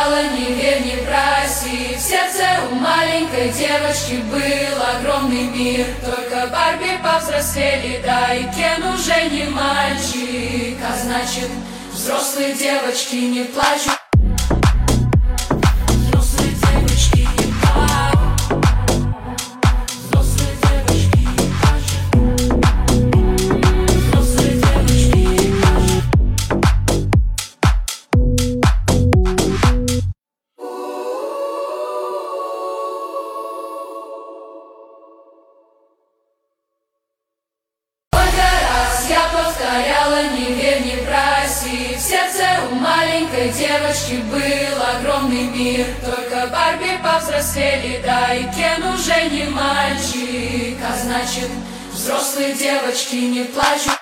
повторяла: не верь, не проси. В сердце у маленькой девочки был огромный мир. Только Барби повзрослели, да и Кен уже не мальчик. А значит, взрослые девочки не плачут. Повторяла: не верь, не проси. В сердце у маленькой девочки был огромный мир. Только Барби повзрослели, да и Кен уже не мальчик. А значит, взрослые девочки не плачут.